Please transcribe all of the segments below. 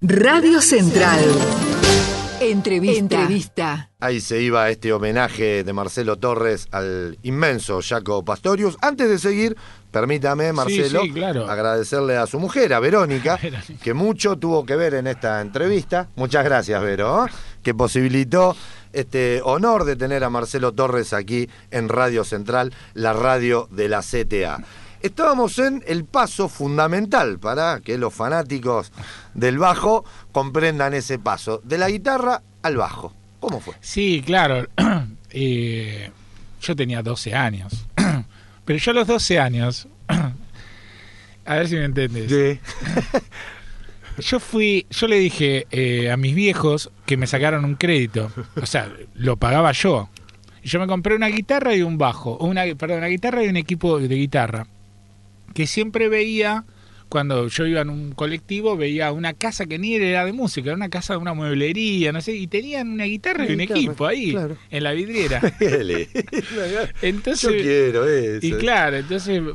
Radio Central. Entrevista. Ahí se iba este homenaje de Marcelo Torres al inmenso Jaco Pastorius. Antes de seguir, permítame, Marcelo, sí, claro, agradecerle a su mujer, a Verónica, que mucho tuvo que ver en esta entrevista. Muchas gracias, Vero, que posibilitó este honor de tener a Marcelo Torres aquí en Radio Central, la radio de la CTA. Estábamos en el paso fundamental para que los fanáticos del bajo comprendan ese paso, de la guitarra al bajo. ¿Cómo fue? Sí, claro. Yo tenía 12 años. Pero yo a los 12 años, a ver si me entiendes. Sí. Yo le dije a mis viejos que me sacaron un crédito. O sea, lo pagaba yo. Y yo me compré una guitarra y un bajo. Una guitarra y un equipo de guitarra. Que siempre veía, cuando yo iba en un colectivo, veía una casa que ni era de música, era una casa de una mueblería, no sé, y tenían una guitarra y un equipo ahí, claro, en la vidriera. Entonces, yo quiero eso. Y claro, entonces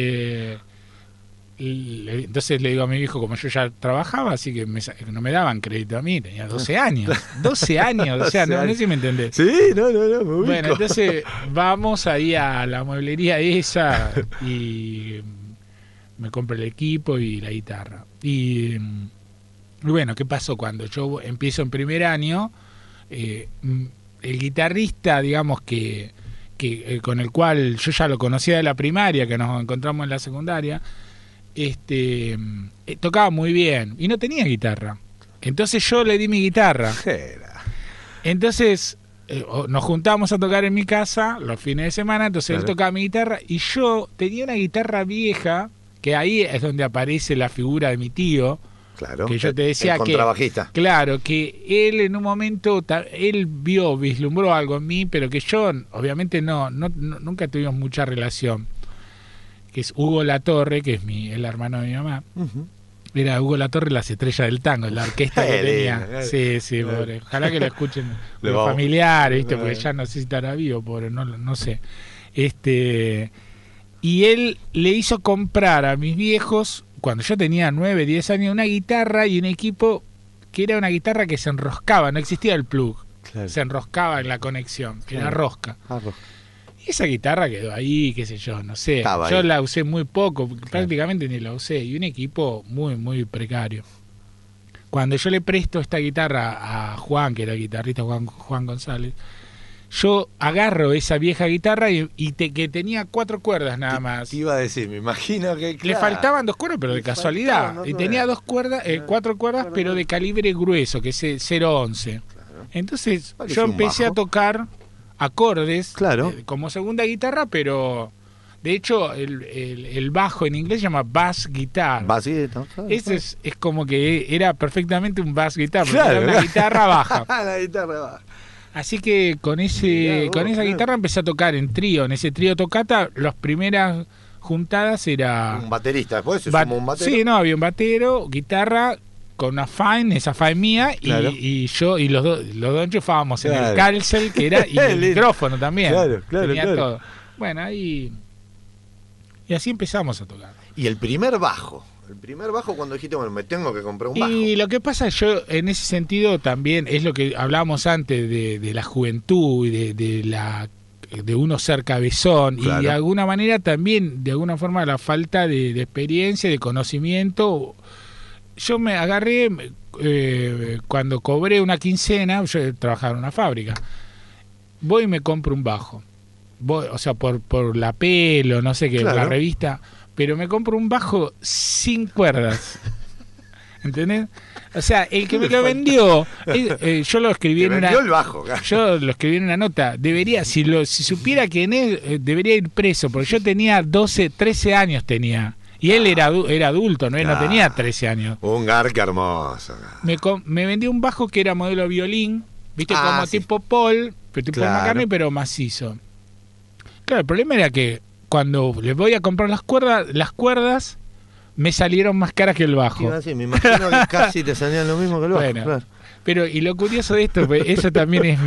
le digo a mi hijo, como yo ya trabajaba, así que no me daban crédito a mí, tenía 12 años. 12 años, o sea, no sé si me entendés. Sí, no, me ubico. Bueno, entonces vamos ahí a la mueblería esa y me compré el equipo y la guitarra. Y bueno, ¿qué pasó? Cuando yo empiezo en primer año, el guitarrista, digamos, que con el cual yo ya lo conocía de la primaria, que nos encontramos en la secundaria, tocaba muy bien y no tenía guitarra. Entonces yo le di mi guitarra. Entonces nos juntábamos a tocar en mi casa los fines de semana, entonces claro, él tocaba mi guitarra y yo tenía una guitarra vieja, que ahí es donde aparece la figura de mi tío, claro, que yo te decía el contrabajista. Claro, que él en un momento, él vislumbró algo en mí, pero que yo obviamente nunca tuvimos mucha relación, que es Hugo Latorre, que es el hermano de mi mamá. Uh-huh. Era Hugo Latorre, las estrellas del tango, la orquesta que tenía. Sí, pobre. Ojalá que lo escuchen los familiares, ¿viste? Porque ya no sé si estará vivo, pobre, no sé. Y él le hizo comprar a mis viejos, cuando yo tenía 9, 10 años, una guitarra y un equipo que era una guitarra que se enroscaba, no existía el plug, claro, se enroscaba en la conexión, claro, era rosca. Y esa guitarra quedó ahí, qué sé yo, no sé. Yo la usé muy poco, claro, prácticamente ni la usé, y un equipo muy, muy precario. Cuando yo le presto esta guitarra a Juan, que era el guitarrista Juan González, yo agarro esa vieja guitarra que tenía 4 cuerdas nada más. Te iba a decir, me imagino que le faltaban 2 cuerdas, pero de casualidad. Y tenía 4 cuerdas, pero de calibre grueso, que es 0.11. Claro. Entonces yo empecé a tocar acordes, claro, como segunda guitarra, pero de hecho el bajo en inglés se llama bass guitar. Bass guitar, claro. Ese es como que era perfectamente un bass guitar, porque claro, era una guitarra baja. La guitarra baja. Así que con esa guitarra empecé a tocar en trío, en ese trío tocata. Las primeras juntadas era un baterista, después se sumó un batero. Sí, había un batero, guitarra con una Fine, esa Fine mía, claro, y yo y los dos enchufábamos, claro, en el Calcel, que era, y el micrófono también. Claro, tenía todo. Bueno, ahí y así empezamos a tocar. Y el primer bajo cuando dijiste, bueno, me tengo que comprar un bajo. Y lo que pasa, yo en ese sentido también, es lo que hablábamos antes de la juventud y de uno ser cabezón, claro, y de alguna manera también, de alguna forma, la falta de experiencia, de conocimiento. Yo me agarré, cuando cobré una quincena, yo trabajaba en una fábrica, voy y me compro un bajo. O sea, por la Pelo, no sé qué, claro, la revista, pero me compro un bajo sin cuerdas. ¿Entendés? O sea, el que me lo vendió, yo lo escribí en una... el bajo, claro. Yo lo escribí en una nota. Debería, si supiera quién es, debería ir preso, porque yo tenía 13 años tenía. Y él era adulto, no tenía 13 años. Un garca hermoso. Me vendió un bajo que era modelo violín, viste, como sí, tipo Paul, tipo claro, McCartney, pero macizo. Claro, el problema era que cuando le voy a comprar las cuerdas me salieron más caras que el bajo. Sí, me imagino que casi te salían lo mismo que el bajo. Bueno, claro. Pero, y lo curioso de esto, pues, eso también es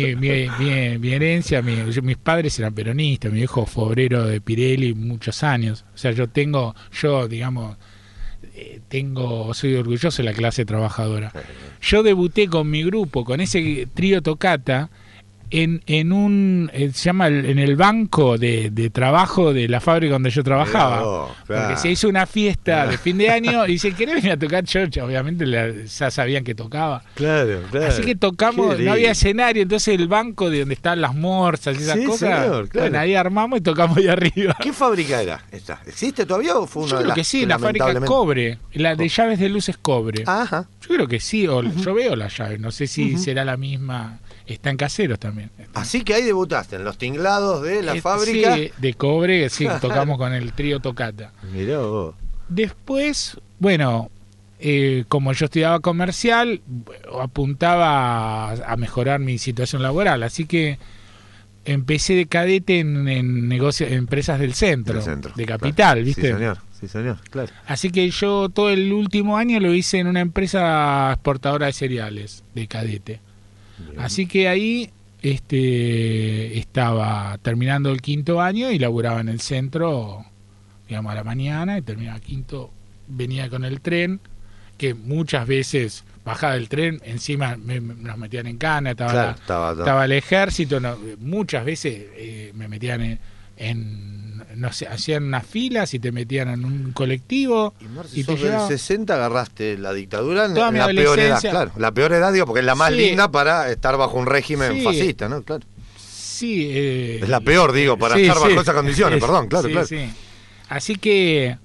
mi herencia. Mis padres eran peronistas, mi viejo fue obrero de Pirelli muchos años. O sea, digamos, soy orgulloso de la clase trabajadora. Yo debuté con mi grupo, con ese trío Tocata, en un se llama en el banco de trabajo de la fábrica donde yo trabajaba, porque se hizo una fiesta de fin de año y dice, ¿querés venir a tocar? Yo obviamente ya sabían que tocaba, claro. Así que tocamos, no había escenario, entonces el banco de donde están las morsas y esas cosas, señor, claro. Bueno, ahí armamos y tocamos ahí arriba. ¿Qué fábrica era esta? ¿Existe todavía o fue una? Yo creo que sí, la fábrica es Cobre, la de llaves de luces Cobre. Ajá. Yo creo que sí, yo veo las llaves, no sé si será la misma. Están Caseros también. Así que ahí debutaste, en los tinglados de la fábrica. Sí, de Cobre, sí, tocamos con el trío Tocata. Mirá vos. Después, bueno, como yo estudiaba comercial, apuntaba a mejorar mi situación laboral, así que empecé de cadete en empresas del centro, de Capital, claro. ¿Viste? Sí, señor, claro. Así que yo todo el último año lo hice en una empresa exportadora de cereales, de cadete. Bien. Así que ahí estaba terminando el quinto año y laburaba en el centro, digamos, a la mañana, y terminaba quinto, venía con el tren, que muchas veces bajaba del tren, encima nos metían en cana, estaba el ejército, muchas veces me metían no sé, hacían unas filas y te metían en un colectivo. Y Marce, sos del 60, agarraste la dictadura en la peor edad, claro. La peor edad, digo, porque es la más linda para estar bajo un régimen fascista, ¿no? Claro. Sí. Es la peor, digo, para estar bajo esas condiciones, perdón, claro. Sí. Así que,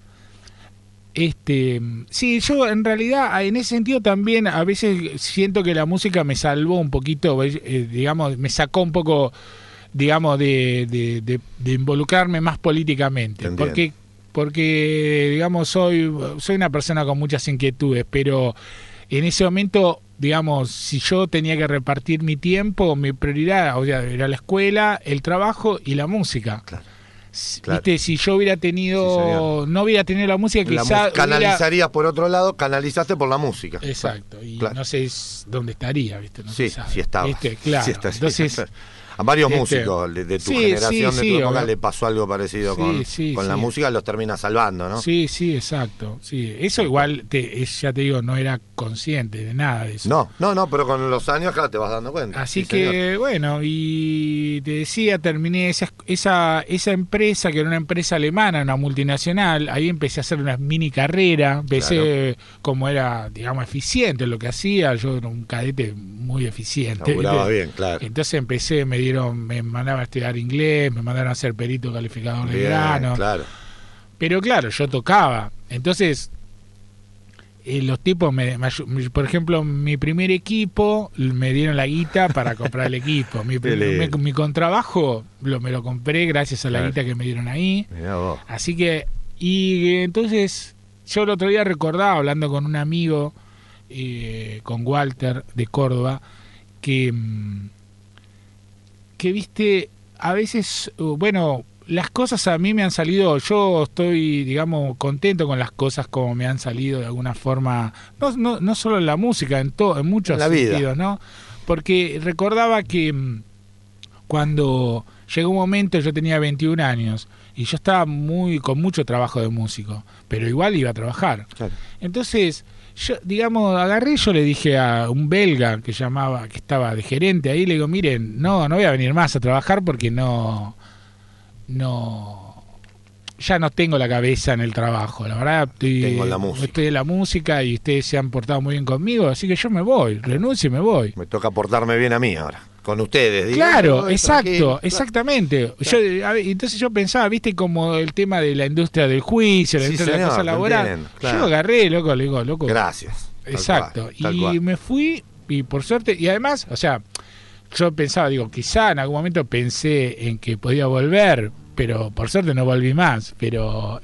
sí, yo en realidad, en ese sentido también, a veces siento que la música me salvó un poquito, digamos, me sacó un poco, digamos, de involucrarme más políticamente, porque digamos soy una persona con muchas inquietudes, pero en ese momento, digamos, si yo tenía que repartir mi tiempo, mi prioridad, o sea, era la escuela, el trabajo y la música. Claro. ¿Viste? Si yo hubiera tenido, no hubiera tenido la música, quizás canalizarías por otro lado, canalizaste por la música. Exacto, y no sé dónde estaría, ¿viste? No sí, si estaba. Claro. Sí está, entonces a varios músicos de tu generación, de tu época, le pasó algo parecido con la música, los termina salvando, ¿no? Sí, exacto. Sí. Eso igual, ya te digo, no era consciente de nada de eso. No, pero con los años, claro, te vas dando cuenta. Así que, señor. Bueno, y te decía, terminé esa empresa, que era una empresa alemana, una multinacional, ahí empecé a hacer una mini carrera, empecé como era, digamos, eficiente en lo que hacía, yo era un cadete muy eficiente. Laburaba bien, claro. Entonces me mandaban a estudiar inglés, me mandaron a ser perito calificador de grano. Claro. Pero claro, yo tocaba. Entonces, los tipos, por ejemplo, mi primer equipo, me dieron la guita para comprar el equipo. Mi contrabajo me lo compré gracias a la guita que me dieron ahí. Mirá vos. Así que, y entonces, yo el otro día recordaba, hablando con un amigo, con Walter de Córdoba, que viste, a veces, bueno, las cosas a mí me han salido, yo estoy, digamos, contento con las cosas como me han salido de alguna forma, no solo en la música, en muchos sentidos, ¿no? Porque recordaba que cuando llegó un momento, yo tenía 21 años y yo estaba con mucho trabajo de músico, pero igual iba a trabajar. Claro. Entonces, yo, digamos, yo le dije a un belga que estaba de gerente ahí, le digo, miren, no voy a venir más a trabajar porque ya no tengo la cabeza en el trabajo, la verdad estoy en la música y ustedes se han portado muy bien conmigo, así que yo me voy, renuncio y me voy. Me toca portarme bien a mí ahora, con ustedes. Claro, exactamente. Entonces yo pensaba, viste, como el tema de la industria del juicio, la industria de la cosa laboral. Claro. Yo agarré, loco, le digo, loco. Gracias. Exacto. Tal cual. Me fui, y por suerte, y además, o sea, yo pensaba, digo, quizá en algún momento pensé en que podía volver, pero por suerte no volví más, pero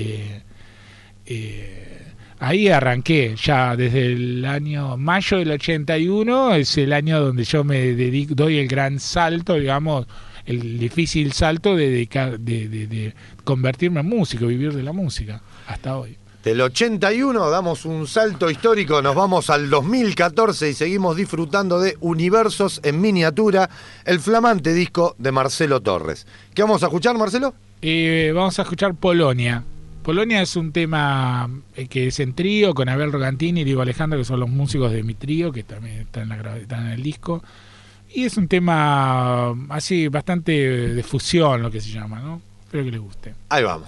ahí arranqué, ya desde el año mayo del 81, es el año donde yo me doy el gran salto, digamos, el difícil salto de convertirme en músico, vivir de la música, hasta hoy. Del 81 damos un salto histórico, nos vamos al 2014 y seguimos disfrutando de Universos en Miniatura, el flamante disco de Marcelo Torres. ¿Qué vamos a escuchar, Marcelo? Vamos a escuchar Polonia. Polonia es un tema que es en trío con Abel Rogantini y Diego Alejandro, que son los músicos de mi trío, que también están en el disco. Y es un tema así, bastante de fusión, lo que se llama, ¿no? Espero que les guste. Ahí vamos.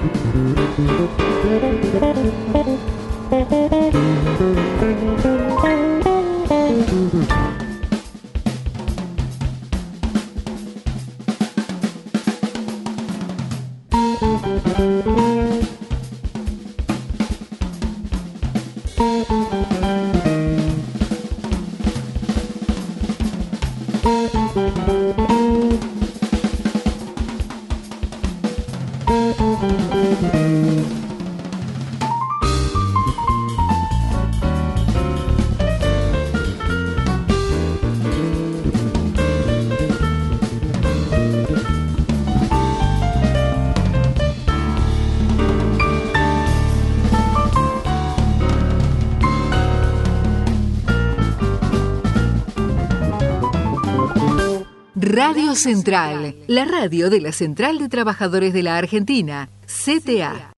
Radio Central, la radio de la Central de Trabajadores de la Argentina, CTA.